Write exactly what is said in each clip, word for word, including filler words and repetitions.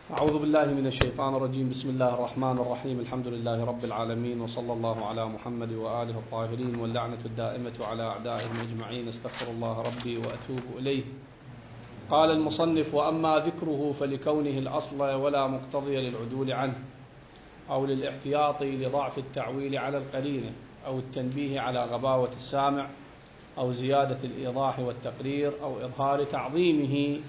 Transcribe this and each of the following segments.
أعوذ بالله من الشيطان الرجيم. بسم الله الرحمن الرحيم. الحمد لله رب العالمين، وصلى الله على محمد وآله الطاهرين، واللعنة الدائمة على أعدائهم أجمعين. استغفر الله ربي وأتوب إليه. قال المصنف: وأما ذكره فلكونه الأصل ولا مقتضي للعدول عنه، أو للاحتياط لضعف التعويل على القرينة، أو التنبيه على غباوة السامع، أو زيادة الإيضاح والتقرير، أو إظهار تعظيمه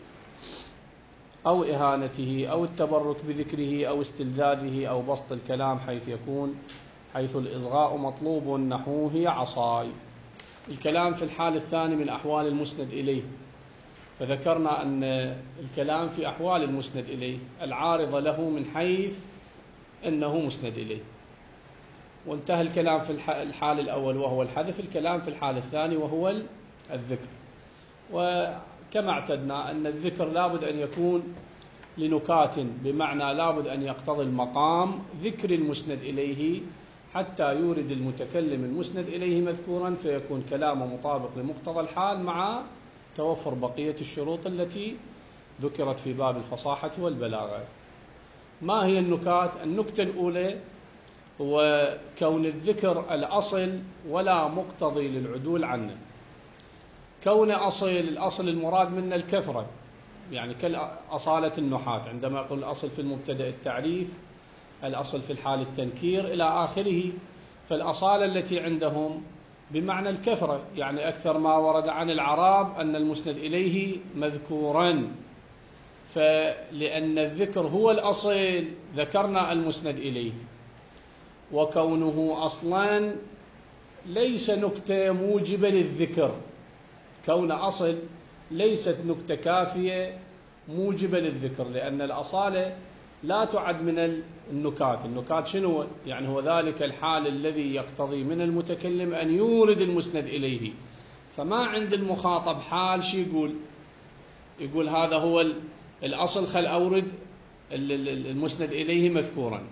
أو إهانته، أو التبرك بذكره، أو استلذاذه، أو بسط الكلام حيث يكون حيث الإصغاء مطلوب نحوه هي عصاي. الكلام في الحال الثاني من أحوال المسند إليه، فذكرنا أن الكلام في أحوال المسند إليه العارضة له من حيث أنه مسند إليه، وانتهى الكلام في الحال الأول وهو الحذف. الكلام في الحال الثاني وهو الذكر. وكما اعتدنا أن الذكر لابد أن يكون لنكات، بمعنى لابد أن يقتضي المقام ذكر المسند إليه حتى يورد المتكلم المسند إليه مذكورا، فيكون كلامه مطابق لمقتضى الحال مع توفر بقية الشروط التي ذكرت في باب الفصاحة والبلاغة. ما هي النكات؟ النكتة الأولى هو كون الذكر الأصل ولا مقتضي للعدول عنه. كون أصل، الأصل المراد منه الكثرة، يعني كالأصالة النحاة عندما يقول الأصل في المبتدأ التعريف، الأصل في الحال التنكير إلى آخره. فالأصالة التي عندهم بمعنى الكثرة، يعني أكثر ما ورد عن العرب أن المسند إليه مذكورا، فلأن الذكر هو الأصل ذكرنا المسند إليه. وكونه أصلا ليس نكتة موجبة للذكر، كون أصل ليست نكتة كافية موجبة للذكر، لأن الأصالة لا تعد من النكات. النكات شنو؟ يعني هو ذلك الحال الذي يقتضي من المتكلم أن يورد المسند إليه. فما عند المخاطب حال شي يقول يقول هذا هو الأصل، خل أورد المسند إليه مذكورا.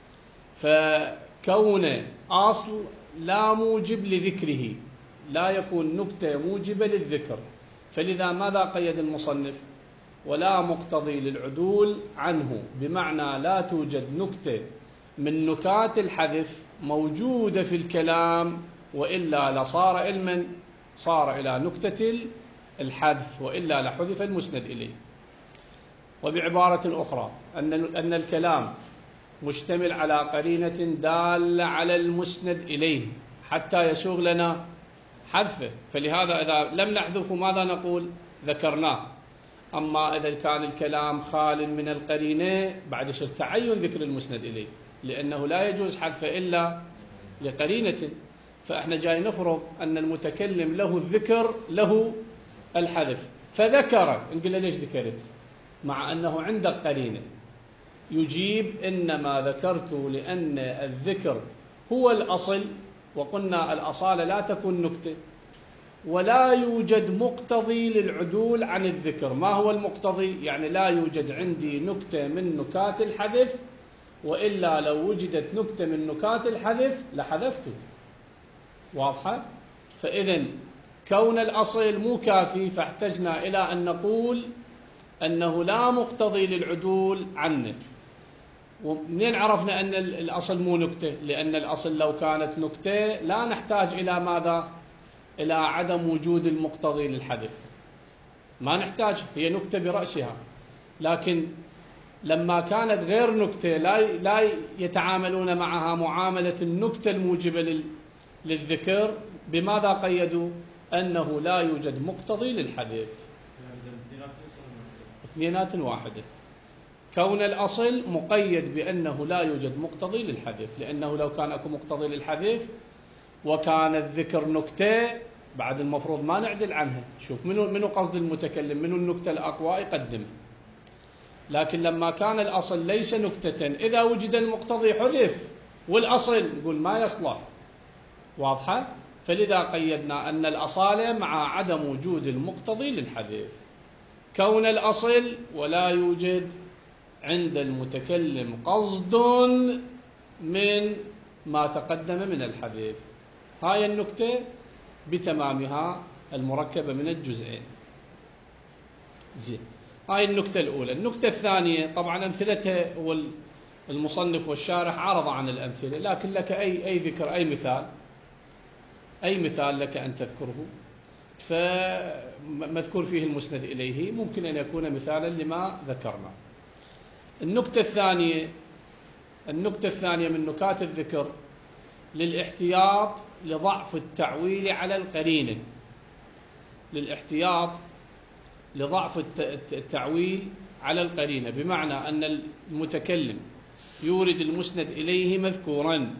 فكون أصل لا موجب لذكره، لا يكون نكتة موجبة للذكر، فلذا ماذا قيد المصنف؟ ولا مقتضي للعدول عنه، بمعنى لا توجد نكتة من نكات الحذف موجودة في الكلام، وإلا لصار علما صار إلى نكتة الحذف، وإلا لحذف المسند إليه. وبعبارة أخرى أن أن الكلام مشتمل على قرينة دالة على المسند إليه حتى يسوغ لنا حذفه، فلهذا إذا لم نحذفه ماذا نقول؟ ذكرناه. أما إذا كان الكلام خال من القرينة بعد يصير تعين ذكر المسند إليه، لأنه لا يجوز حذفه إلا لقرينة. فإحنا جاي نفرض أن المتكلم له الذكر له الحذف، فذكر، نقول له ليش ذكرت؟ مع أنه عندك قرينة. يجيب: إنما ذكرت لأن الذكر هو الأصل، وقلنا الأصالة لا تكون نكتة، ولا يوجد مقتضي للعدول عن الذكر. ما هو المقتضي؟ يعني لا يوجد عندي نكتة من نكات الحذف، وإلا لو وجدت نكتة من نكات الحذف لحذفته. واضحة؟ فإذن كون الأصل مو كافي، فاحتجنا إلى أن نقول أنه لا مقتضي للعدول عنه. ومنين عرفنا أن الأصل مو نكتة؟ لأن الأصل لو كانت نكتة لا نحتاج إلى ماذا؟ إلى عدم وجود المقتضي للحذف، ما نحتاج، هي نكتة برأسها. لكن لما كانت غير نكتة لا لا يتعاملون معها معاملة النكتة الموجبة للذكر، بماذا قيدوا؟ أنه لا يوجد مقتضي للحذف. اثنينات واحدة. كون الأصل مقيد بأنه لا يوجد مقتضي للحذف، لأنه لو كان أكو مقتضي للحذف وكان الذكر نكتة بعد المفروض ما نعدل عنها. شوف منو منو قصد المتكلم، منو النكتة الأقوى يقدمها. لكن لما كان الأصل ليس نكتة، إذا وجد المقتضي حذف، والأصل نقول ما يصلح. واضحة؟ فلذا قيدنا أن الأصالة مع عدم وجود المقتضي للحذف. كون الأصل ولا يوجد عند المتكلم قصد من ما تقدم من الحذف. هاي النكتة بتمامها المركبة من الجزئين. زين. هاي النكتة الأولى. النكتة الثانية طبعا أمثلتها هو المصنف والشارح عرض عن الأمثلة، لكن لك أي أي ذكر أي مثال أي مثال لك أن تذكره فمذكور فيه المسند إليه ممكن أن يكون مثالا لما ذكرنا. النكتة الثانية النكتة الثانية من نكات الذكر للاحتياط لضعف التعويل على القرينة، للاحتياط لضعف التعويل على القرينة، بمعنى أن المتكلم يورد المسند إليه مذكورا.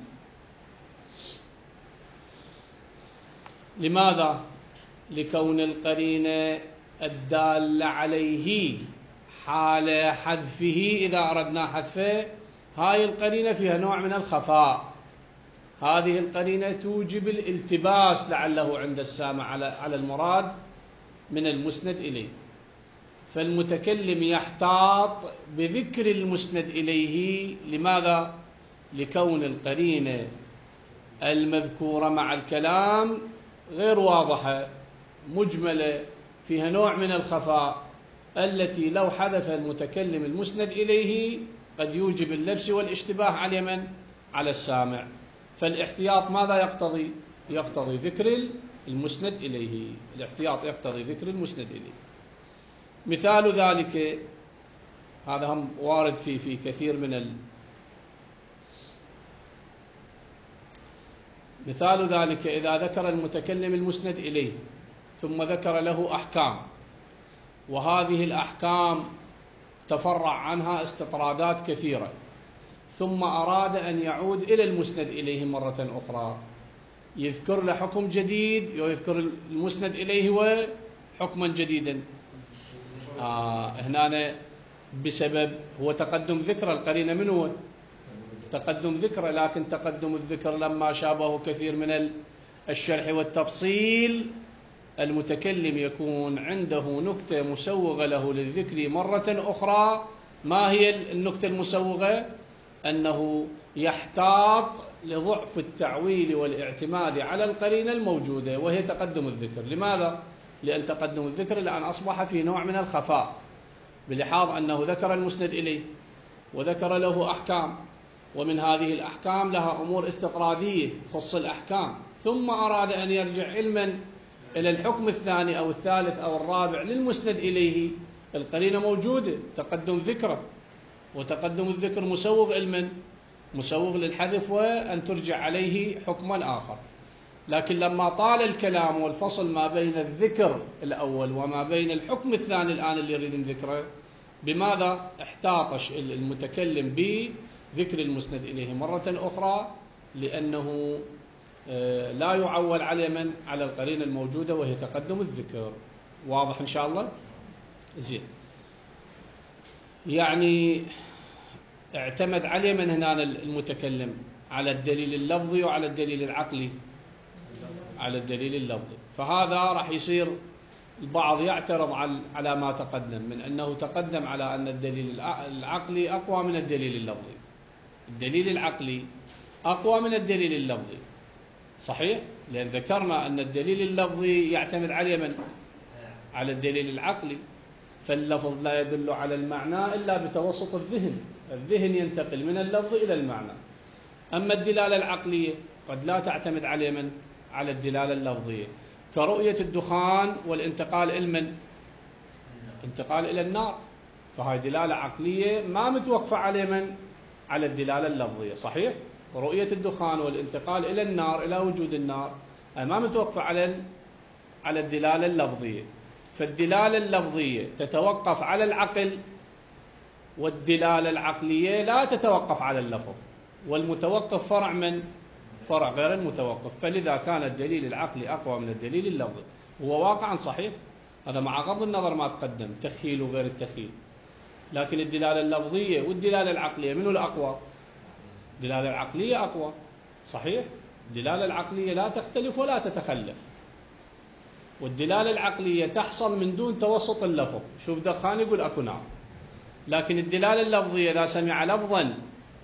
لماذا؟ لكون القرينة الدالة عليه حال حذفه، إذا أردنا حذفه هاي القرينة فيها نوع من الخفاء، هذه القرينة توجب الالتباس لعله عند السامع على على المراد من المسند إليه، فالمتكلم يحتاط بذكر المسند إليه. لماذا؟ لكون القرينة المذكورة مع الكلام غير واضحة، مجملة، فيها نوع من الخفاء، التي لو حذف المتكلم المسند إليه قد يوجب اللبس والاشتباه على من؟ على السامع. فالاحتياط ماذا يقتضي؟ يقتضي ذكر المسند إليه، الاحتياط يقتضي ذكر المسند إليه. مثال ذلك، هذا هم وارد في في كثير من ال... مثال ذلك إذا ذكر المتكلم المسند إليه ثم ذكر له أحكام، وهذه الأحكام تفرع عنها استطرادات كثيرة، ثم أراد أن يعود إلى المسند إليه مرة أخرى، يذكر له حكم جديد ويذكر المسند إليه وحكما جديدا. آه هنا بسبب هو تقدم ذكر القرينة من هو؟ تقدم ذكر، لكن تقدم الذكر لما شابه كثير من الشرح والتفصيل، المتكلم يكون عنده نكتة مسوغة له للذكر مرة أخرى. ما هي النكتة المسوغة؟ أنه يحتاط لضعف التعويل والاعتماد على القرينة الموجودة وهي تقدم الذكر. لماذا؟ لأن تقدم الذكر الآن أصبح في نوع من الخفاء، بلحاظ أنه ذكر المسند إليه وذكر له أحكام، ومن هذه الأحكام لها أمور استطرادية تخص الأحكام، ثم أراد أن يرجع علما إلى الحكم الثاني أو الثالث أو الرابع للمسند إليه. القرينة موجودة، تقدم ذكره، وتقدم الذكر مسوغ علما، مسوغ للحذف وأن ترجع عليه حكما آخر. لكن لما طال الكلام والفصل ما بين الذكر الأول وما بين الحكم الثاني الآن اللي يريد ذكره، بماذا؟ احتاط المتكلم بذكر المسند إليه مرة أخرى، لأنه لا يعول على من؟ على القرينة الموجودة وهي تقدم الذكر. واضح إن شاء الله؟ زين. يعني اعتمد عليه من هنا المتكلم؟ على الدليل اللفظي وعلى الدليل العقلي؟ على الدليل اللفظي. فهذا راح يصير البعض يعترض على ما تقدم من أنه تقدم على أن الدليل العقلي أقوى من الدليل اللفظي. الدليل العقلي أقوى من الدليل اللفظي، صحيح؟ لأن ذكرنا أن الدليل اللفظي يعتمد عليه من؟ على الدليل العقلي، فاللفظ لا يدل على المعنى إلا بتوسط الذهن، الذهن ينتقل من اللفظ إلى المعنى. أما الدلالة العقلية قد لا تعتمد عليه من؟ على الدلالة اللفظية، كرؤية الدخان والانتقال إلى من؟ انتقال إلى النار، فهي دلالة عقلية ما متوقفة عليه من؟ على الدلالة اللفظية، صحيح؟ رؤية الدخان والانتقال إلى النار، إلى وجود النار، ما متوقفة على على الدلالة اللفظية. فالدلالة اللفظية تتوقف على العقل، والدلالة العقلية لا تتوقف على اللفظ، والمتوقف فرع من؟ فرع غير المتوقف. فلذا كان الدليل العقلي أقوى من الدليل اللفظي، هو واقعا صحيح، هذا مع غض النظر ما تقدم تخيل وغير التخيل. لكن الدلالة اللفظية والدلالة العقلية منو الأقوى؟ الدلالة العقلية أقوى، صحيح؟ الدلالة العقلية لا تختلف ولا تتخلف، والدلالة العقلية تحصل من دون توسط اللفظ. شوف دخان يقول أكو نار، لكن الدلالة اللفظية إذا سمع لفظا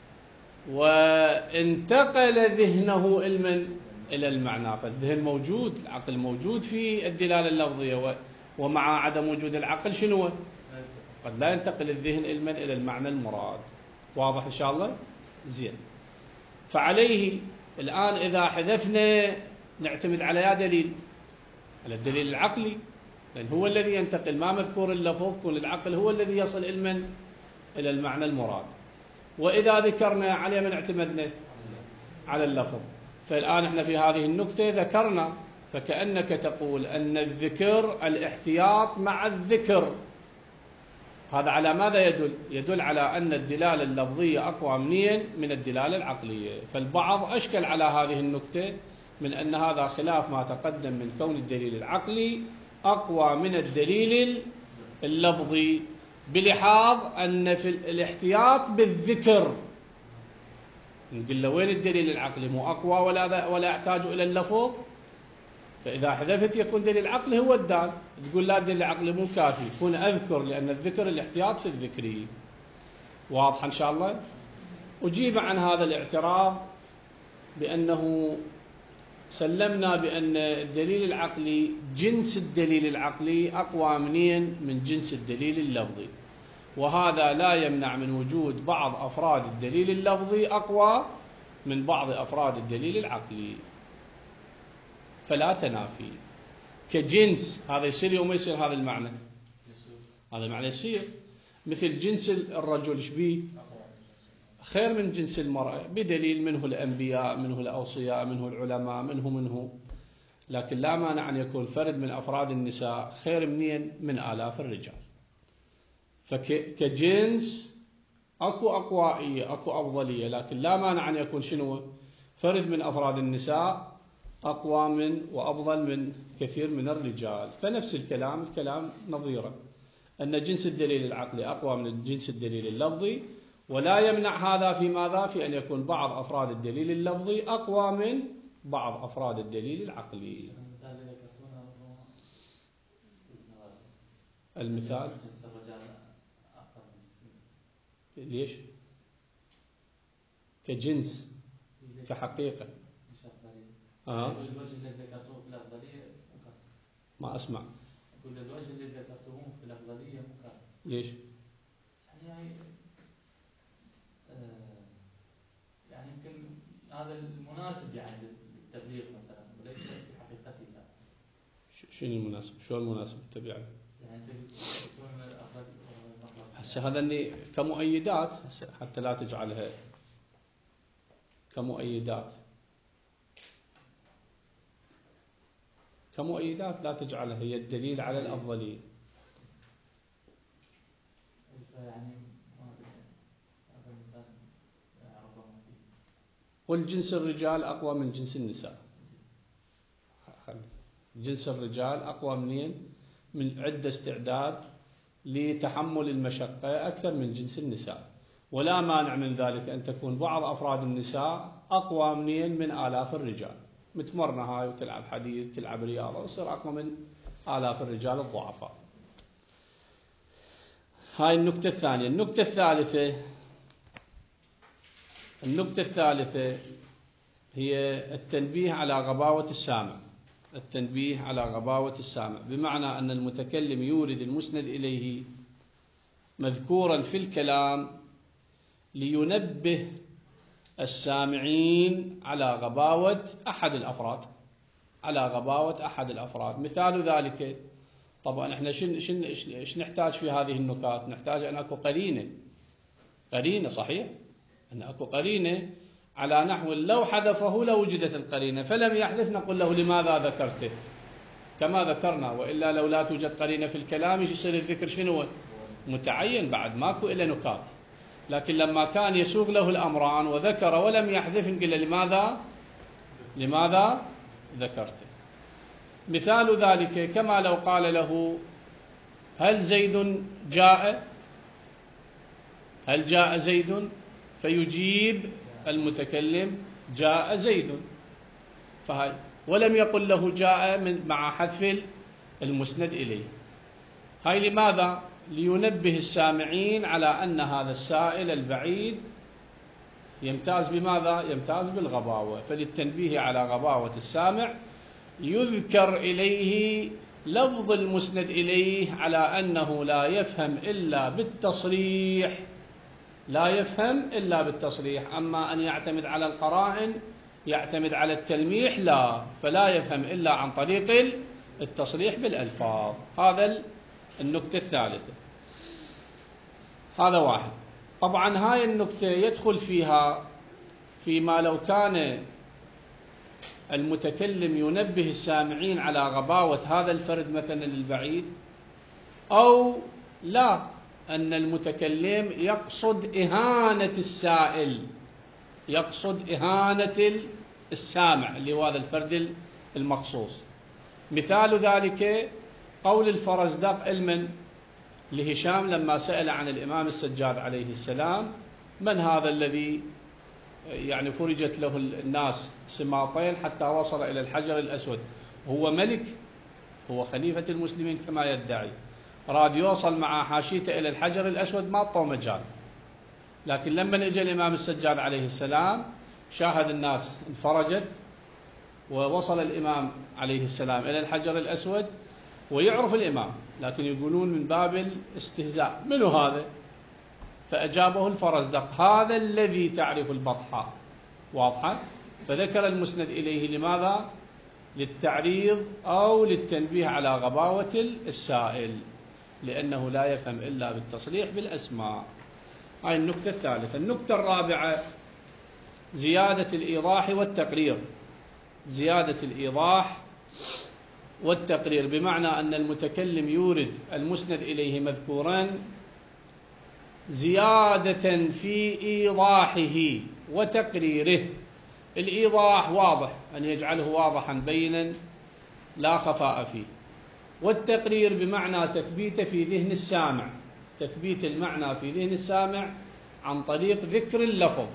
وانتقل ذهنه علما إلى المعنى، فالذهن موجود، العقل موجود في الدلالة اللفظية، ومع عدم وجود العقل شنو؟ قد لا ينتقل الذهن علما إلى المعنى المراد. واضح إن شاء الله؟ زين. فعليه الآن إذا حذفنا نعتمد على يا دليل، على الدليل العقلي، لأن هو الذي ينتقل، ما مذكور اللفظ، كون العقل هو الذي يصل علما إلى المعنى المراد. وإذا ذكرنا على من اعتمدنا؟ على اللفظ. فالآن احنا في هذه النكتة ذكرنا، فكأنك تقول أن الذكر الاحتياط مع الذكر. هذا على ماذا يدل؟ يدل على أن الدلالة اللفظية أقوى منين؟ من الدلالة العقلية. فالبعض أشكل على هذه النكتة من أن هذا خلاف ما تقدم من كون الدليل العقلي أقوى من الدليل اللفظي، بلحاظ أن في الاحتياط بالذكر نقول له وين الدليل العقلي؟ مو أقوى ولا ولا يحتاج إلى اللفظ؟ فإذا حذفت يكون دليل العقل هو الدال، تقول لا الدليل العقلي مو كافي، يكون أذكر، لأن الذكر الاحتياط في الذكر. واضح إن شاء الله؟ أجيب عن هذا الاعتراض بأنه سلمنا بأن الدليل العقلي جنس الدليل العقلي أقوى منين؟ من جنس الدليل اللفظي، وهذا لا يمنع من وجود بعض أفراد الدليل اللفظي أقوى من بعض أفراد الدليل العقلي، فلا تنافي. كجنس هذا يصير يوم يصير هذا المعنى، هذا المعنى يصير مثل جنس الرجل شبيه خير من جنس المرأة، بدليل منه الأنبياء، منه الأوصياء، منه العلماء، منه منه لكن لا مانع أن يكون فرد من أفراد النساء خير منين؟ من آلاف الرجال. فكجنس أكو أقوائية، أكو أفضلية، لكن لا مانع أن يكون شنو؟ فرد من أفراد النساء أقوى من وأفضل من كثير من الرجال. فنفس الكلام، الكلام نظيره، أن جنس الدليل العقلي أقوى من جنس الدليل اللفظي، ولا يمنع هذا في ماذا؟ في أن يكون بعض أفراد الدليل اللفظي أقوى من بعض أفراد الدليل العقلي. المثال ليش؟ كجنس كحقيقة. آه. الوجه الذي ذكرته في الأفضلية مكافئ. ما أسمع. أقول الوجه الذي ذكرته في الأفضلية مكافئ. ليش؟ يعني آه يعني يمكن هذا المناسب يعني للتبليغ مثلا، وليس في حقيقته. لا. شنو المناسب؟ شو المناسب للتبليغ؟ يعني أنت تكون من الأفضل. هسه هذا اللي كمؤيدات، حتى لا تجعلها كمؤيدات، كمؤيدات لا تجعلها هي الدليل على الأفضلية. يعني هذا المثال ربما فيه. قل جنس الرجال أقوى من جنس النساء. جنس الرجال أقوى منين؟ من عدة استعداد لتحمل المشقة أكثر من جنس النساء، ولا مانع من ذلك أن تكون بعض أفراد النساء أقوى منين؟ من آلاف الرجال. متمرنة هاي وتلعب حديث، تلعب رياضة، وصير أقوى من آلاف الرجال الضعفاء. هاي النكتة الثانية. النكتة الثالثة النكتة الثالثة هي التنبيه على غباوة السامع. التنبيه على غباوة السامع بمعنى أن المتكلم يورد المسند إليه مذكورا في الكلام لينبه السامعين على غباوة أحد الأفراد، على غباوة أحد الأفراد. مثال ذلك، طبعا احنا شن شن ايش نحتاج في هذه النكات؟ نحتاج أن أكو قرينة، قرينة صحيح، أن أكو قرينة على نحو لو حذفه لوجدت القرينة، فلم يحذف نقول له لماذا ذكرته؟ كما ذكرنا، وإلا لو لا توجد قرينة في الكلام يصير الذكر شنو؟ متعين، بعد ماكو إلا نكات. لكن لما كان يسوق له الأمران وذكر ولم يحذف نقول لماذا؟ لماذا ذكرته؟ مثال ذلك كما لو قال له هل زيد جاء؟ هل جاء زيد؟ فيجيب المتكلم جاء زيد، فهي ولم يقل له جاء من مع حذف المسند إليه. هاي لماذا؟ لينبه السامعين على أن هذا السائل البعيد يمتاز بماذا؟ يمتاز بالغباوة، فللتنبيه على غباوة السامع يذكر إليه لفظ المسند إليه على أنه لا يفهم إلا بالتصريح، لا يفهم إلا بالتصريح. أما أن يعتمد على القرائن، يعتمد على التلميح، لا، فلا يفهم إلا عن طريق التصريح بالألفاظ. هذا النكتة الثالثة. هذا واحد. طبعا هاي النكتة يدخل فيها فيما لو كان المتكلم ينبه السامعين على غباوة هذا الفرد مثلا البعيد، أو لا، أن المتكلم يقصد إهانة السائل، يقصد إهانة السامع اللي هو هذا الفرد المخصوص. مثال ذلك قول الفرزدق المن لهشام لما سأل عن الإمام السجاد عليه السلام: من هذا الذي يعني فرجت له الناس سماطين حتى وصل إلى الحجر الأسود؟ هو ملك، هو خليفة المسلمين كما يدعي، راد يوصل مع حاشيته إلى الحجر الأسود ما أعطوه مجال. لكن لما اجى الإمام السجاد عليه السلام شاهد الناس انفرجت، ووصل الإمام عليه السلام إلى الحجر الأسود، ويعرف الإمام، لكن يقولون من باب الاستهزاء: منو هذا؟ فأجابه الفرزدق: هذا الذي تعرف البطحاء. واضحة؟ فذكر المسند إليه لماذا؟ للتعريض أو للتنبيه على غباوة السائل، لأنه لا يفهم إلا بالتصريح بالأسماء. هاي النكتة الثالثة. النكتة الرابعة زيادة الإيضاح والتقرير. زيادة الإيضاح والتقرير بمعنى أن المتكلم يورد المسند إليه مذكورا زيادة في إيضاحه وتقريره. الإيضاح واضح، أن يجعله واضحا بينا لا خفاء فيه. والتقرير بمعنى تثبيته في ذهن السامع، تثبيت المعنى في ذهن السامع عن طريق ذكر اللفظ.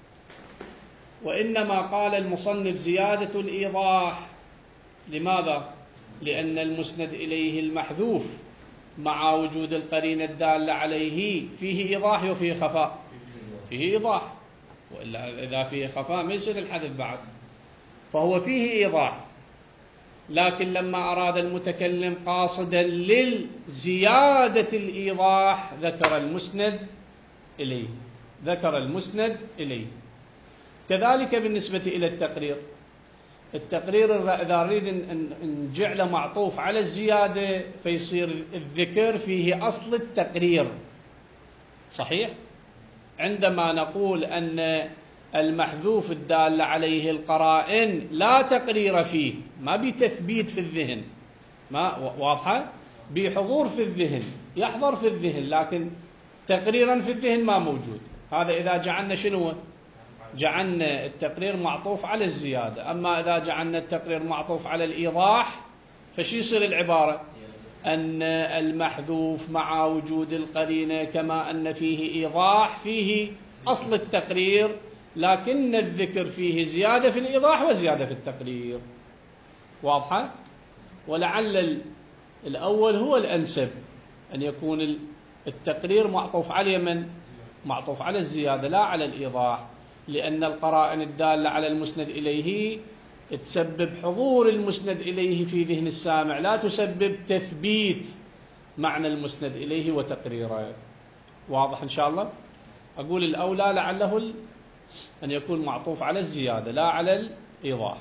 وإنما قال المصنف زيادة الإيضاح، لماذا؟ لأن المسند إليه المحذوف مع وجود القرينة الدالة عليه فيه إيضاح وفيه خفاء. فيه إيضاح، وإلا إذا فيه خفاء ما يصير الحذف بعد، فهو فيه إيضاح. لكن لما أراد المتكلم قاصدا للزيادة الإيضاح ذكر المسند إليه، ذكر المسند إليه. كذلك بالنسبة إلى التقرير. التقرير إذا نريد أن نجعله معطوف على الزيادة فيصير الذكر فيه أصل التقرير. صحيح؟ عندما نقول أن المحذوف الدال عليه القرائن لا تقرير فيه، ما بتثبيت في الذهن، ما واضحة؟ بحضور في الذهن، يحضر في الذهن، لكن تقريرا في الذهن ما موجود. هذا إذا جعلنا شنو؟ جعلنا التقرير معطوف على الزيادة. أما إذا جعلنا التقرير معطوف على الإيضاح فشي يصير العبارة؟ أن المحذوف مع وجود القرينة كما أن فيه إيضاح فيه أصل التقرير، لكن الذكر فيه زيادة في الإيضاح وزيادة في التقرير. واضحة؟ ولعل الأول هو الأنسب، أن يكون التقرير معطوف على من؟ معطوف على الزيادة لا على الإيضاح، لأن القرائن الدالة على المسند إليه تسبب حضور المسند إليه في ذهن السامع، لا تسبب تثبيت معنى المسند إليه وتقريره. واضح إن شاء الله؟ أقول الأولى لعله أن يكون معطوف على الزيادة لا على الإيضاح.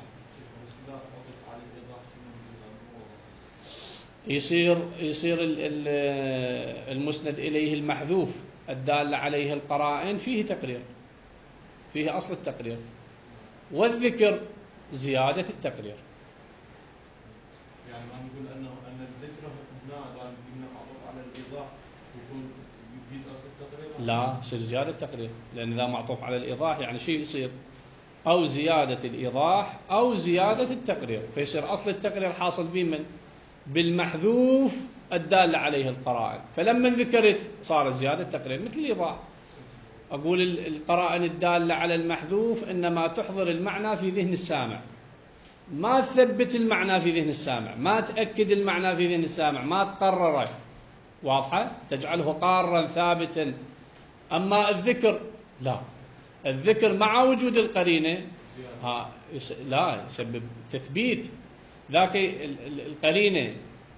يصير يصير المسند إليه المحذوف الدال عليه القرائن فيه تقرير، فيه أصل التقرير، والذكر زيادة التقرير. يعني ما نقول أنه أن الذكر هنا هنا معطوف على الإيضاح يكون يفيد أصل التقرير؟ لا، يصير زيادة التقرير، لأن إذا معطوف على الإيضاح يعني شيء يصير أو زيادة الإيضاح أو زيادة التقرير، فيصير أصل التقرير حاصل بمن؟ بالمحذوف الدال عليه القرائن، فلما ذكرت صار زيادة التقرير مثل الإيضاح. أقول القرائن الدالة على المحذوف إنما تحضر المعنى في ذهن السامع، ما تثبت المعنى في ذهن السامع، ما تأكد المعنى في ذهن السامع، ما تقرره. واضحة؟ تجعله قارا ثابتا. أما الذكر لا، الذكر مع وجود القرينة ها لا يسبب تثبيت. ذاك القرينة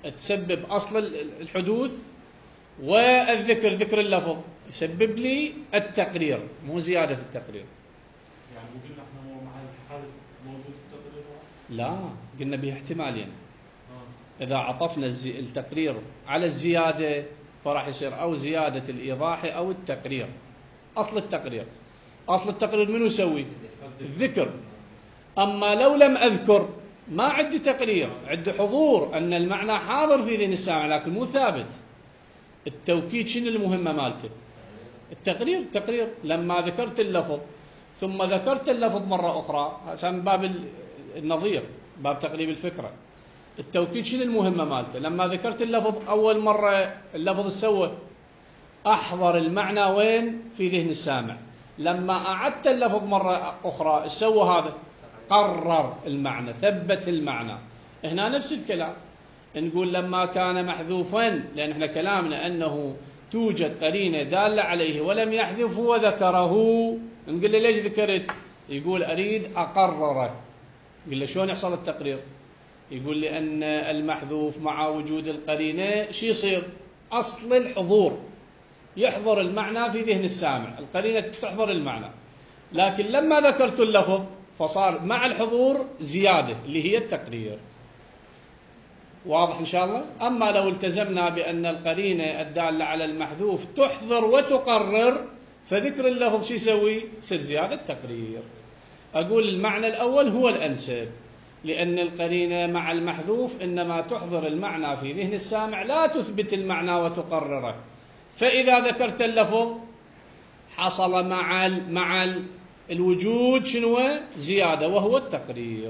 تسبب أصل الحدوث والذكر ذكر اللفظ يسبب لي التقرير مو زيادة التقرير. يعني مو قلنا احنا هو مع الحذف موجود التقرير؟ لا، قلنا به احتمالين. آه. إذا عطفنا التقرير على الزيادة فراح يصير أو زيادة الإيضاح أو التقرير. أصل التقرير أصل التقرير منو يسوي؟ الذكر. أما لو لم أذكر ما عندي تقرير، عندي حضور أن المعنى حاضر في ذهن السامع لكن مو ثابت. التوكيد شنو المهمة مالته؟ التقرير. تقرير لما ذكرت اللفظ ثم ذكرت اللفظ مرة أخرى عشان باب النظير، باب تقريب الفكرة. التوكيد شنو المهمة مالته؟ لما ذكرت اللفظ أول مرة اللفظ سوى أحضر المعنى وين؟ في ذهن السامع. لما أعدت اللفظ مرة أخرى سوى هذا قرر المعنى، ثبت المعنى. هنا نفس الكلام نقول لما كان محذوفا، لأن احنا كلامنا أنه توجد قرينة دالة عليه ولم يحذفه وذكره، نقول له ليش ذكرت؟ يقول أريد أقرره. قل له شلون يحصل التقرير؟ يقول لأن المحذوف مع وجود القرينة شو يصير؟ أصل الحضور يحضر المعنى في ذهن السامع، القرينة تحضر المعنى. لكن لما ذكرت اللفظ فصار مع الحضور زيادة اللي هي التقرير. واضح إن شاء الله؟ أما لو التزمنا بأن القرينة الدالة على المحذوف تحضر وتقرر فذكر اللفظ شو يسوي؟ يصير زيادة تقرير. أقول المعنى الأول هو الأنسب، لأن القرينة مع المحذوف إنما تحضر المعنى في ذهن السامع لا تثبت المعنى وتقرره. فإذا ذكرت اللفظ حصل مع مع الوجود شنو؟ زيادة وهو التقرير.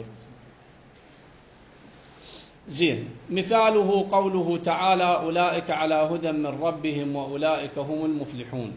زين. مثاله قوله تعالى أولئك على هدى من ربهم وأولئك هم المفلحون.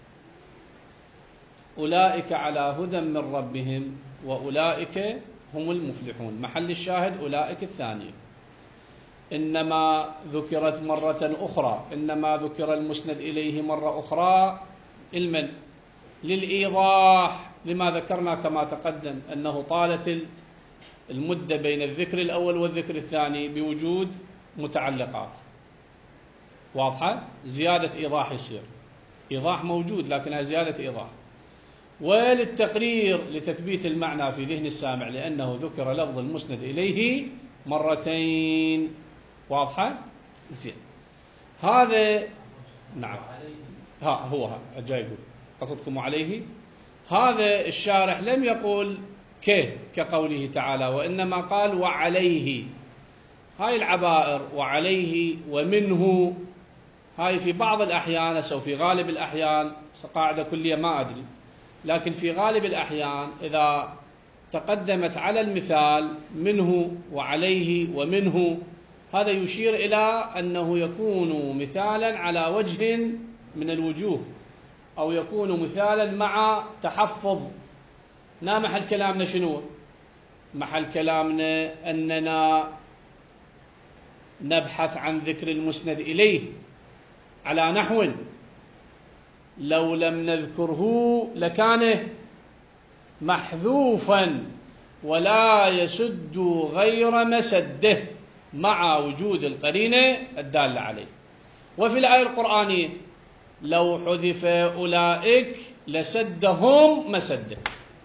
أولئك على هدى من ربهم وأولئك هم المفلحون، محل الشاهد أولئك الثانية. إنما ذكرت مرة أخرى، إنما ذكر المسند إليه مرة أخرى المن للإيضاح لما ذكرنا كما تقدم أنه طالت المدة بين الذكر الأول والذكر الثاني بوجود متعلقات. واضحة؟ زيادة إيضاح يصير، إيضاح موجود لكنها زيادة إيضاح. وللتقرير لتثبيت المعنى في ذهن السامع لأنه ذكر لفظ المسند إليه مرتين. واضحة؟ زين. هذا نعم ها هو ها جاي يقول قصدكم عليه. هذا الشارح لم يقول ك كقوله تعالى وإنما قال وعليه. هاي العبائر وعليه ومنه هاي في بعض الأحيان أو في غالب الأحيان قاعدة كلية ما أدري، لكن في غالب الأحيان إذا تقدمت على المثال منه وعليه ومنه هذا يشير إلى أنه يكون مثالا على وجه من الوجوه أو يكون مثالا مع تحفظ. نا محل كلامنا شنو؟ محل كلامنا أننا نبحث عن ذكر المسند إليه على نحو لو لم نذكره لكان محذوفا ولا يسد غير مسده مع وجود القرينة الدالة عليه. وفي الآية القرآنية لو حذف أولئك لسدهم مسده،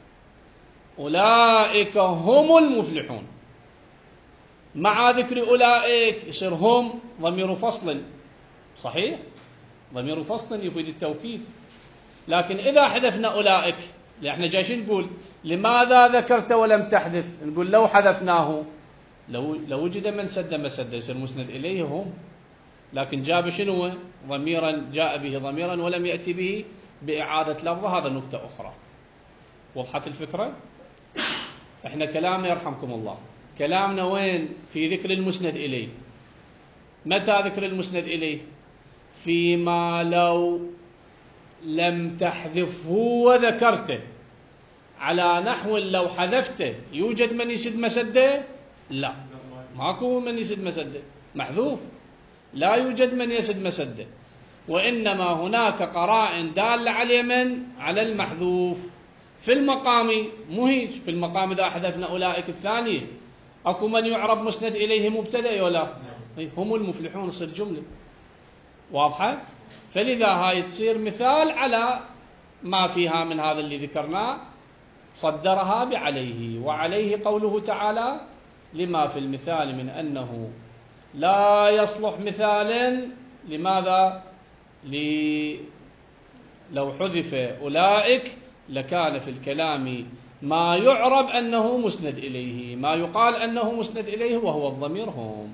أولئك هم المفلحون. مع ذكر أولئك يصير هم ضمير فصل، صحيح؟ ضمير فصل يفيد التوكيد. لكن إذا حذفنا أولئك، احنا جايين نقول لماذا ذكرت ولم تحذف؟ نقول لو حذفناه لو لو وجد من سد مسد يصير مسند إليه هم، لكن جاء شنو؟ ضميرا، جاء به ضميرا ولم يأتي به بإعادة لفظه. هذا نكتة أخرى. وضحت الفكرة؟ احنا كلامنا يرحمكم الله كلامنا وين؟ في ذكر المسند إليه. متى ذكر المسند إليه؟ فيما لو لم تحذفه وذكرته، على نحو لو حذفته يوجد من يسد مسده؟ لا، ماكو من يسد مسده، محذوف لا يوجد من يسد مسده. وإنما هناك قرائن دالة على من؟ على المحذوف. في المقام مو هيك، في المقام إذا حذفنا أولئك الثانية أكو من يعرب مسند إليه مبتدأ ولا؟ هم المفلحون يصير جملة واضحة. فلذا هاي تصير مثال على ما فيها من هذا اللي ذكرناه، صدرها بعليه. وعليه قوله تعالى لما في المثال من أنه لا يصلح مثالا. لماذا؟ لي لو حذف أولئك لكان في الكلام ما يعرب أنه مسند إليه، ما يقال أنه مسند إليه وهو الضمير هم.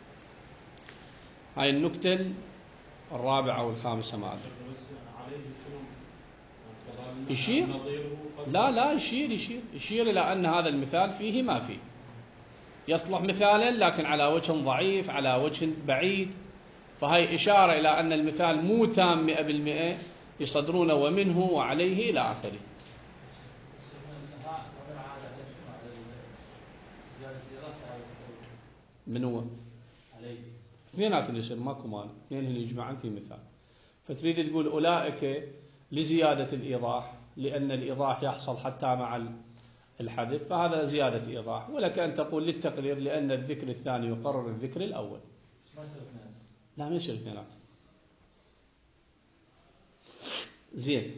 هاي النكتة الرابعة والخامسة ما أدري. يشير؟ لا لا يشير يشير يشير إلى أن هذا المثال فيه ما فيه، يصلح مثالا لكن على وجه ضعيف، على وجه بعيد. فهي إشارة إلى أن المثال مو تام مئة بالمئة، يصدرون ومنه وعليه إلى آخره. من هو؟ اثنينات اللي يصير ماكو مانع، اثنين اللي يجمعان في مثال. فتريد تقول أولئك لزيادة الإيضاح، لأن الإيضاح يحصل حتى مع الحذف، فهذا زيادة إيضاح. ولك أن تقول للتقرير لأن الذكر الثاني يقرر الذكر الأول. لا ما يصير اثنينات. زين.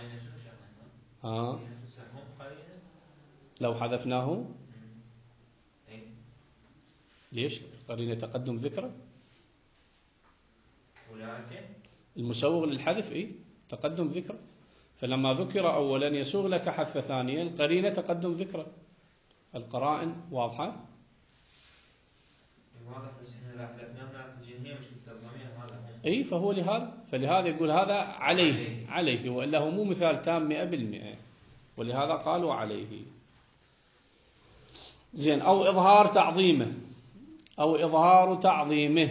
ها لو حذفناه ليش؟ قرينة تقدم ذكره. المسوغ للحذف إيه؟ تقدم ذكره. فلما ذكر أولا يسوغ لك حذف ثانيا، القرينة تقدم ذكره. القرائن واضحة؟ واضح، بس احنا لا حذفناه تجينا هي مش الضمير هذا هم. اي فهو لهذا، فلهذا يقول هذا عليه عليه، والا هو مو مثال تام مئة بالمئة، ولهذا قالوا عليه. زين. او اظهار تعظيمه، او اظهار تعظيمه.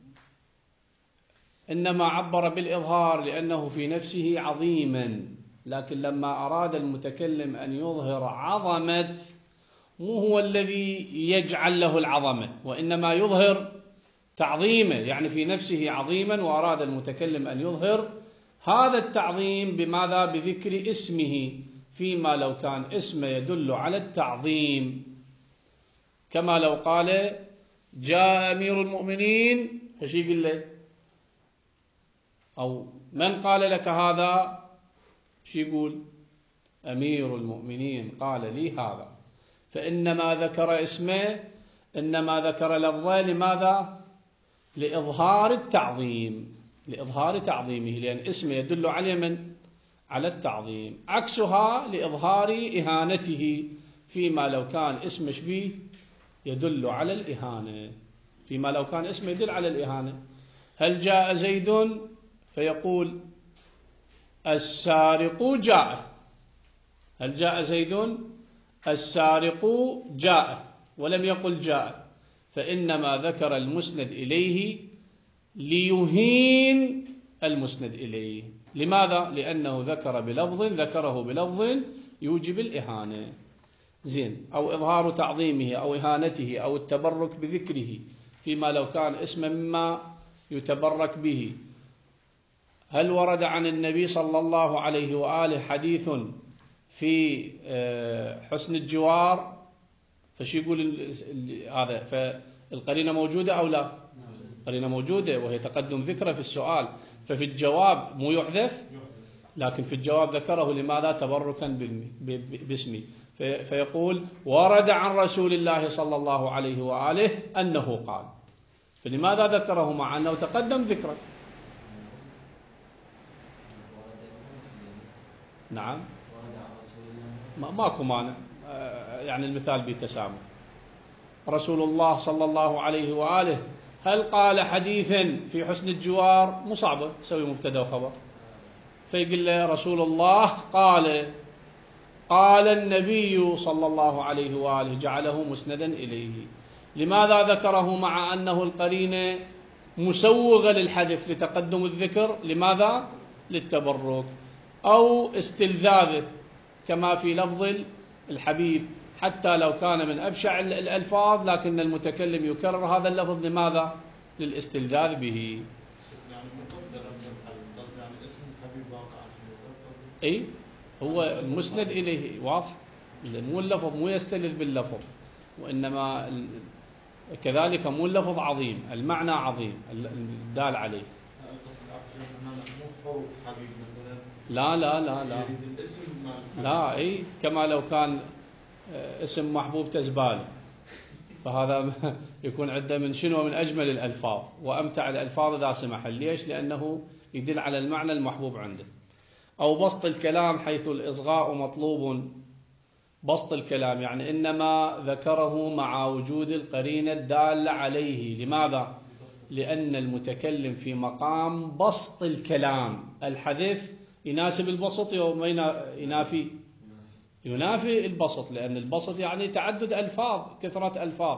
انما عبر بالاظهار لانه في نفسه عظيما، لكن لما اراد المتكلم ان يظهر عظمه، مو هو الذي يجعل له العظمة، وإنما يظهر تعظيمه، يعني في نفسه عظيما، وأراد المتكلم أن يظهر هذا التعظيم بماذا؟ بذكر اسمه، فيما لو كان اسمه يدل على التعظيم. كما لو قال جاء أمير المؤمنين، فشي يقول له؟ أو من قال لك هذا؟ شي يقول؟ أمير المؤمنين قال لي هذا. فإنما ذكر اسمه، إنما ذكر لفظه، لماذا؟ لإظهار التعظيم، لإظهار تعظيمه، لأن اسمه يدل على من؟ على التعظيم. عكسها لإظهار إهانته، فيما لو كان اسم شبيه يدل على الإهانة، فيما لو كان اسمه يدل على الإهانة. هل جاء زيد؟ فيقول السارق جاء. هل جاء زيد؟ السارق جاء، ولم يقل جاء، فإنما ذكر المسند إليه ليهين المسند إليه. لماذا؟ لأنه ذكر بلفظ ذكره بلفظ يوجب الإهانة. زين. أو إظهار تعظيمه أو إهانته أو التبرك بذكره، فيما لو كان اسما مما يتبرك به. هل ورد عن النبي صلى الله عليه وآله حديث في حسن الجوار؟ فشي يقول هذا؟ فالقرينة موجودة أو لا؟ قرينة موجودة، وهي تقدم ذكره في السؤال. ففي الجواب مو يحذف، لكن في الجواب ذكره لماذا؟ تبركا باسمه. فيقول ورد عن رسول الله صلى الله عليه وآله أنه قال، فلماذا ذكره مع أنه تقدم ذكره؟ نعم ماكو مانع، يعني المثال بتسامح. رسول الله صلى الله عليه وآله هل قال حديثا في حسن الجوار؟ مصعبة تسوي مبتدا وخبر، فيقول له رسول الله قال قال النبي صلى الله عليه وآله، جعله مسندا إليه. لماذا ذكره مع أنه القرينة مسوغة للحذف لتقدم الذكر؟ لماذا؟ للتبرك أو استلذاذه، كما في لفظ الحبيب، حتى لو كان من أبشع الألفاظ لكن المتكلم يكرر هذا اللفظ، لماذا؟ للاستلذاذ به. أي هو المسند إليه واضح، مو اللفظ، مو يستلذ باللفظ، وإنما كذلك مو اللفظ عظيم، المعنى عظيم الدال عليه. القصد عفوا مو حروف حبيب مثلا. لا لا لا لا يريد الاسم مال لا اي كما لو كان اسم محبوب تزبال، فهذا يكون عنده من شنو من أجمل الألفاظ وأمتع الألفاظ إذا سمح. ليش؟ لأنه يدل على المعنى المحبوب عنده. أو بسط الكلام حيث الإصغاء مطلوب. بسط الكلام يعني إنما ذكره مع وجود القرينة الدالة عليه. لماذا؟ لأن المتكلم في مقام بسط الكلام. الحذف يناسب البسط يوم ينافي ينافي البسط، لأن البسط يعني تعدد ألفاظ، كثرة ألفاظ،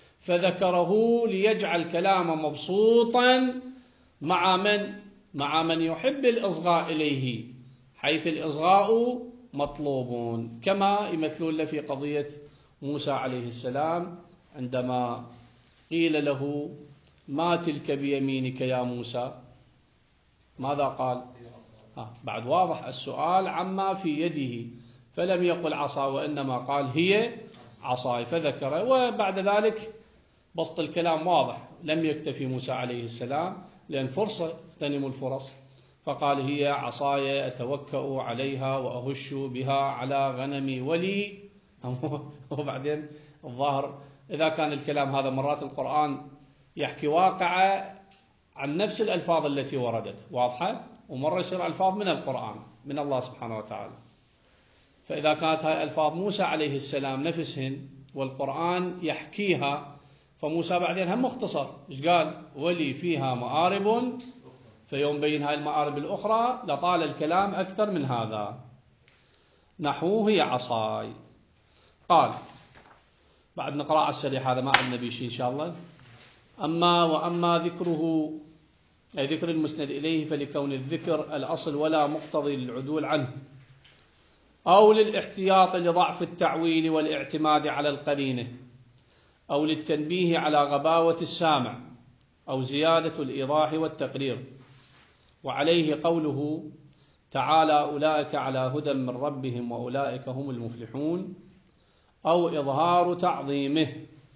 فذكره ليجعل كلام مبسوطا مع من؟ مع من يحب الإصغاء إليه، حيث الإصغاء مطلوب. كما يمثلون له في قضية موسى عليه السلام عندما قيل له ما تلك بيمينك يا موسى، ماذا قال؟ آه بعد واضح السؤال عما في يده، فلم يقل عصا وإنما قال هي عصاي، فذكر. وبعد ذلك بسط الكلام واضح، لم يكتفي موسى عليه السلام لأن فرصة اغتنموا الفرص، فقال هي عصاي أتوكأ عليها وأهش بها على غنمي ولي. وبعدين الظاهر إذا كان الكلام هذا مرات القرآن يحكي واقعة عن نفس الألفاظ التي وردت واضحة، ومرة يصير ألفاظ من القرآن من الله سبحانه وتعالى. فإذا كانت هاي ألفاظ موسى عليه السلام نفسهن والقرآن يحكيها، فموسى بعدين هم مختصر، إيش قال؟ ولي فيها مآرب، فيوم بين هاي المآرب الأخرى لطال الكلام أكثر من هذا. نحوه هي عصاي. قال بعد نقرأ على السريع، هذا ما عندنا به شيء إن شاء الله. أما وأما ذكره أي ذكر المسند إليه فلكون الذكر الأصل ولا مقتضي للعدول عنه، أو للاحتياط لضعف التعويل والاعتماد على القرينة، أو للتنبيه على غباوة السامع، أو زيادة الإيضاح والتقرير. وعليه قوله تعالى أولئك على هدى من ربهم وأولئك هم المفلحون، أو إظهار تعظيمه.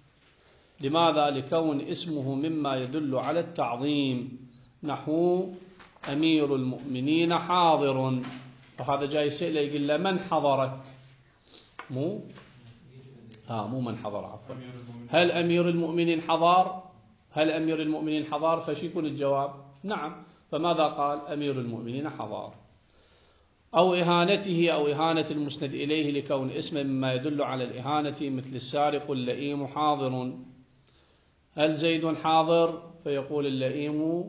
لماذا؟ لكون اسمه مما يدل على التعظيم، نحو أمير المؤمنين حاضر، فهذا جاي يسأل يقول له من حضر؟ مو ها مو من حضر عفوا هل أمير المؤمنين حضر؟ هل أمير المؤمنين حضر؟ فش يكون الجواب؟ نعم. فماذا قال؟ أمير المؤمنين حضر. أو إهانته أو إهانة المسند إليه لكون اسمه مما يدل على الإهانة، مثل السارق اللئيم حاضر. هل زيد حاضر؟ فيقول اللئيم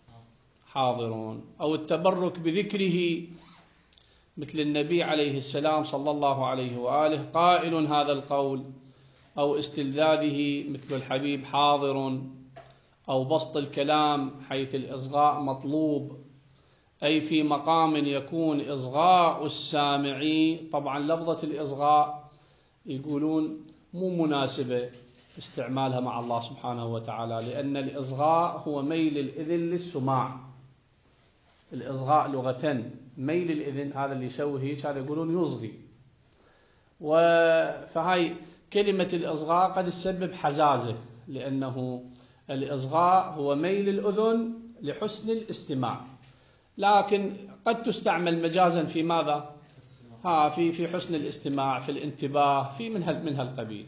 حاضرون. أو التبرك بذكره، مثل النبي عليه السلام صلى الله عليه وآله قائل هذا القول. أو استلذاذه، مثل الحبيب حاضر. أو بسط الكلام حيث الإصغاء مطلوب، أي في مقام يكون إصغاء السامع. طبعا لفظة الإصغاء يقولون مو مناسبة استعمالها مع الله سبحانه وتعالى، لأن الإصغاء هو ميل الإذن للسماع. الإصغاء لغة ميل الإذن، هذا اللي يسوي هيك هذا يقولون يصغي. فهاي كلمة الإصغاء قد تسبب حزازة، لأنه الإصغاء هو ميل الأذن لحسن الاستماع، لكن قد تستعمل مجازا في ماذا؟ ها في في حسن الاستماع، في الانتباه، في من من هالقبيل.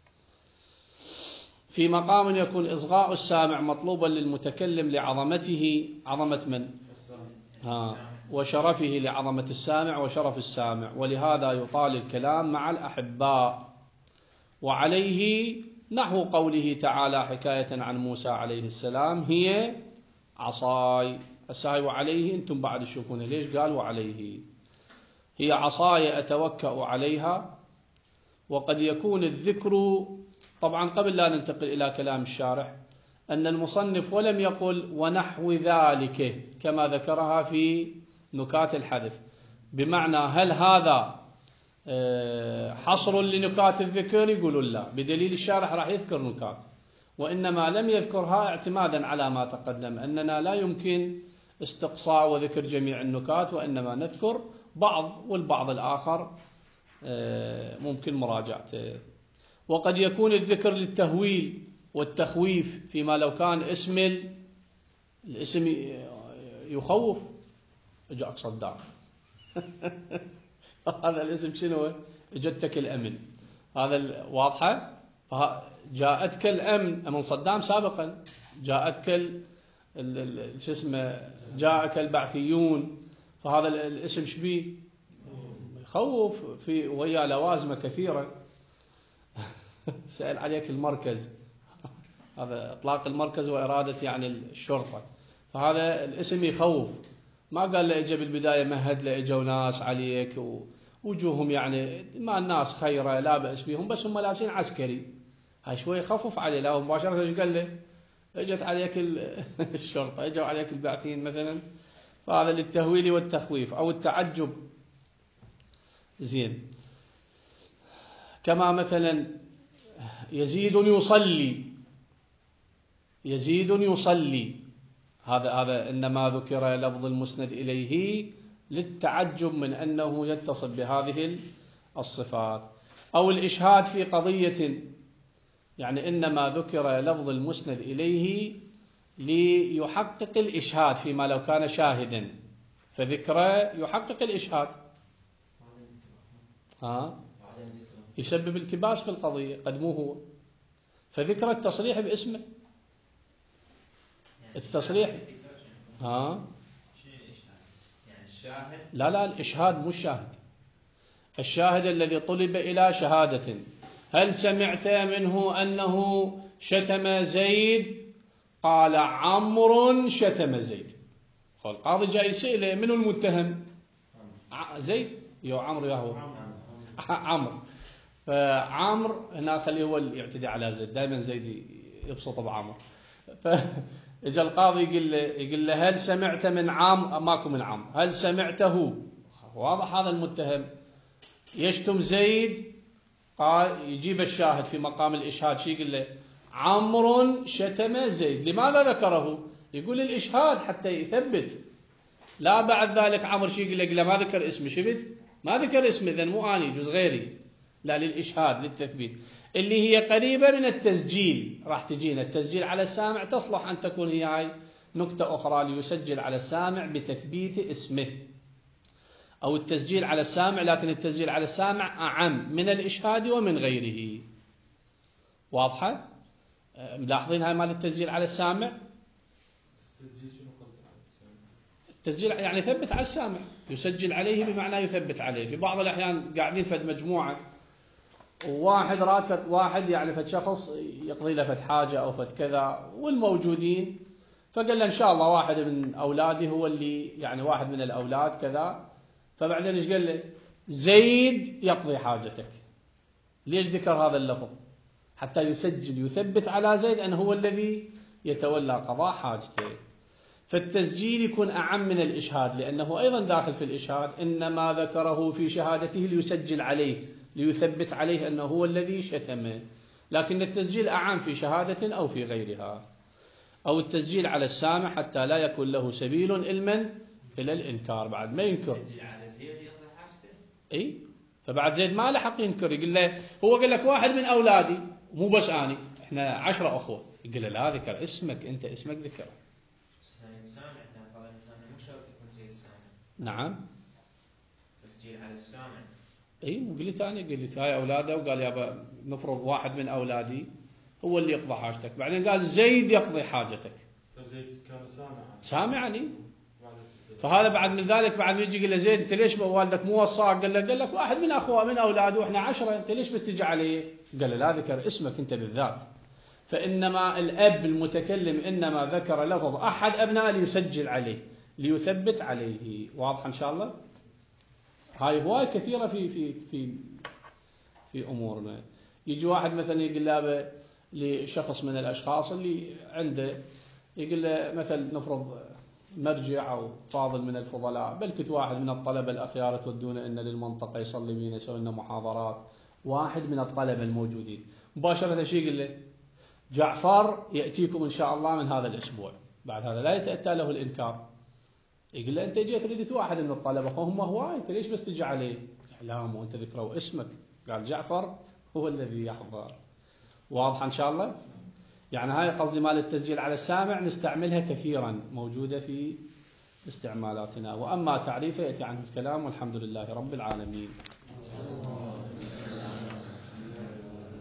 في مقام يكون إصغاء السامع مطلوبا للمتكلم لعظمته، عظمة من؟ ها وشرفه، لعظمة السامع وشرف السامع، ولهذا يطال الكلام مع الأحباء. وعليه نحو قوله تعالى حكاية عن موسى عليه السلام هي عصاي. الساي وعليه أنتم بعد تشوفونه ليش قال وعليه؟ هي عصاي أتوكأ عليها. وقد يكون الذكر، طبعا قبل لا ننتقل إلى كلام الشارح، أن المصنف ولم يقل ونحو ذلك كما ذكرها في نكات الحذف، بمعنى هل هذا حصر لنكات الذكر؟ يقولون لا، بدليل الشارح راح يذكر نكات، وإنما لم يذكرها اعتمادا على ما تقدم، أننا لا يمكن استقصاء وذكر جميع النكات، وإنما نذكر بعض والبعض الآخر ممكن مراجعته. وقد يكون الذكر للتهويل والتخويف فيما لو كان اسم ال- الاسم يخوف. اجاك صدام هذا الاسم شنو؟ اجتك الامن. هذا واضحه. جاءتك الامن من صدام سابقا، جاءتك ال- ال- ال- شو اسمه، جاءك البعثيون. فهذا الاسم شبيه؟ يخوف، في ويا لوازمه كثيره. سأل عليك المركز، هذا اطلاق المركز واراده يعني الشرطه، فهذا الاسم يخوف. ما قال له اجى بالبدايه مهد له اجوا ناس عليك ووجوههم يعني ما الناس خيره لا باس بهم، بس هم لابسين عسكري، هاي شوي يخفف عليه. لا مباشره ايش قال له؟ اجت عليك الشرطه، اجوا عليك البعثيين مثلا. فهذا للتهويل والتخويف او التعجب. زين. كما مثلا يزيد يصلي، يزيد يصلي، هذا هذا انما ذكر لفظ المسند اليه للتعجب من انه يتصف بهذه الصفات. او الاشهاد في قضيه، يعني انما ذكر لفظ المسند اليه ليحقق الاشهاد فيما لو كان شاهدا، فذكره يحقق الاشهاد. ها يسبب التباس في القضيه، قدموه هو، فذكر التصريح باسمه. التصريح ها يعني الشاهد، لا لا الإشهاد مو الشاهد، الشاهد الذي طلب إلى شهادة. هل سمعت منه أنه شتم زيد؟ قال عمرو شتم زيد. القاضي جاي يسأله منو المتهم؟ زيد. يو عمرو يا هو عمرو. فعمرو هنا خليه هو اللي يعتدي على زيد، دائما زيد يبسط بعمرو. فإجا القاضي يقول له يقول له هل سمعت من عام؟ ماكو من عام. هل سمعته؟ واضح هذا المتهم يشتم زيد. قال يجيب الشاهد في مقام الإشهاد، شي يقول له عمرو شتم زيد. لماذا ذكره؟ يقول الإشهاد حتى يثبت. لا بعد ذلك عمرو شي يقول له؟ يقول له ما ذكر اسمي. شفت؟ ما ذكر اسمي، إذن مو أني جزء غيري. لا، للإشهاد للتثبيت، اللي هي قريبة من التسجيل. راح تجينا التسجيل على السامع، تصلح أن تكون هي هاي نكتة أخرى ليسجل على السامع بتثبيت اسمه، أو التسجيل على السامع، لكن التسجيل على السامع أعم من الإشهاد ومن غيره. واضحة؟ ملاحظين هاي مال التسجيل على السامع؟ التسجيل يعني يثبت على السامع، يسجل عليه بمعنى يثبت عليه. في بعض الأحيان قاعدين فد مجموعة وواحد راد فد واحد يعني فد شخص يقضي له فد حاجة أو فد كذا والموجودين، فقال له إن شاء الله واحد من أولادي هو اللي يعني واحد من الأولاد كذا. فبعدين إيش قال له؟ زيد يقضي حاجتك. ليش ذكر هذا اللفظ؟ حتى يسجل يثبت على زيد أنه هو الذي يتولى قضاء حاجته. فالتسجيل يكون أعم من الإشهاد، لأنه أيضا داخل في الإشهاد، إنما ذكره في شهادته ليسجل عليه ليثبت عليه أنه هو الذي شتمه. لكن التسجيل أعم في شهادة أو في غيرها. أو التسجيل على السامع حتى لا يكون له سبيل علما إلى الإنكار، بعد ما ينكر. يسجل على زيد يقضي حاجته. أي فبعد زيد ما له حق ينكر. يقول له هو قال لك واحد من أولادي، مو بس أنا، إحنا عشرة أخوة. يقول له لا، ذكر اسمك أنت، اسمك ذكر. زيد سامع، احنا قضينا ثاني مو شرط يكون زيد سامع. نعم. تسجيل على السامع. اي مو قلت ثاني، قلت هاي اولاده، وقال يابا نفرض واحد من اولادي هو اللي يقضي حاجتك. بعدين قال زيد يقضي حاجتك. فزيد كان سامعا سامعني. فهذا بعد من ذلك بعد ما يجي يقول له زيد انت ليش والدك مو وصاك؟ قال له قال لك واحد من اخوه من اولاده واحنا عشرة، انت ليش بس تجي عليه؟ قال له لا، ذكر اسمك انت بالذات. فانما الاب المتكلم انما ذكر لفظ احد ابنائه ليسجل عليه ليثبت عليه. واضح ان شاء الله؟ هاي هواي كثيرة في في في في أمورنا. يجي واحد مثلا يقول له لشخص من الأشخاص اللي عنده، يقول له مثل نفرض مرجع أو فاضل من الفضلاء، بل كنت واحد من الطلبة الأخيار تودون إن للمنطقة يصلي بينا يسوي لنا محاضرات، واحد من الطلبة الموجودين مباشرة شيء يقول له جعفر يأتيكم إن شاء الله من هذا الأسبوع. بعد هذا لا يتأتى له الإنكار. يقول له أنت جيت ردت واحد من الطلبة، فهم هواي، أنت ليش بس تجي عليه؟ لا مو أنت ذكروا اسمك. قال جعفر هو الذي يحضر. واضح إن شاء الله؟ يعني هاي قصدي مال التسجيل على السامع نستعملها كثيرا، موجودة في استعمالاتنا. وأما تعريفه يأتي عنه الكلام، والحمد لله رب العالمين.